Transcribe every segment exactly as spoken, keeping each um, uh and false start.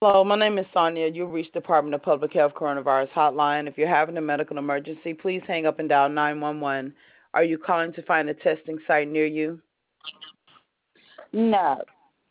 Hello, my name is Sonia. You've reached Department of Public Health Coronavirus Hotline. If you're having a medical emergency, please hang up and dial nine one one. Are you calling to find a testing site near you? No.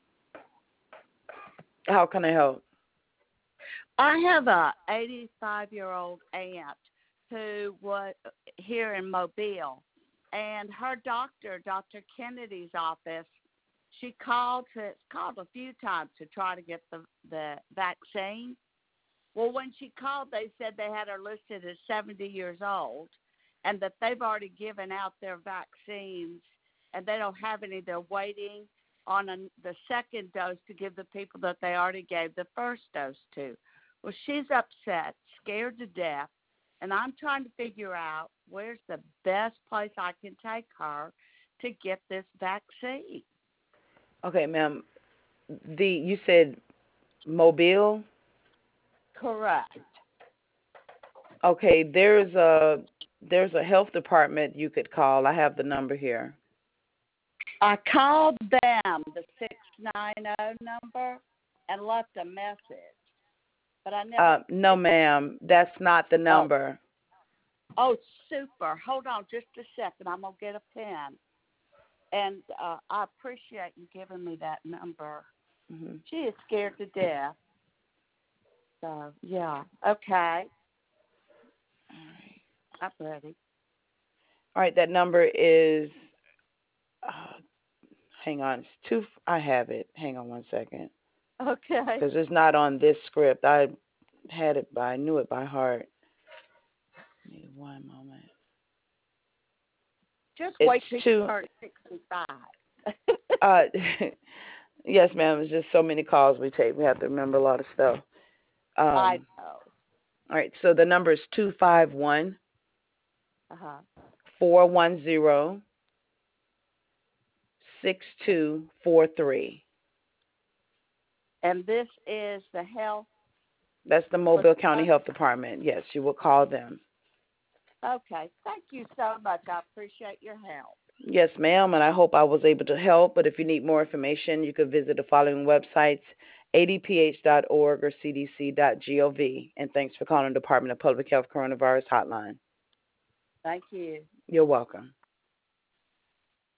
How can I help? I have a eighty-five-year-old aunt who was here in Mobile, and her doctor, Doctor Kennedy's office, she called to called a few times to try to get the the vaccine. Well, when she called, they said they had her listed as seventy years old, and that they've already given out their vaccines, and they don't have any. They're waiting on a, the second dose to give the people that they already gave the first dose to. Well, she's upset, scared to death, and I'm trying to figure out where's the best place I can take her to get this vaccine. Okay, ma'am. The you said Mobile? Correct. Okay, there's a there's a health department you could call. I have the number here. I called them, the six nine zero number, and left a message, but I never. Uh, no, ma'am. That's not the Oh, number. oh, super. Hold on just a second. I'm going to get a pen. And uh, I appreciate you giving me that number. Mm-hmm. She is scared to death. So, yeah. Okay. All right. I'm ready. All right, that number is. Uh, hang on, it's two. I have it. Hang on one second, Okay. because it's not on this script. I had it by, I knew it by heart. Give me one moment. Just It's wait till you two. turn sixty-five. Uh, yes, ma'am. It's just so many calls we take. We have to remember a lot of stuff. I Um. know. All right. So the number is two five one Uh-huh. four one zero six two four three. And this is the health. That's the Mobile County Health Department. Yes, you will call them. Okay. Thank you so much. I appreciate your help. Yes, ma'am, and I hope I was able to help. But if you need more information, you can visit the following websites, a d p h dot org or c d c dot gov. And thanks for calling the Department of Public Health Coronavirus Hotline. Thank you. You're welcome.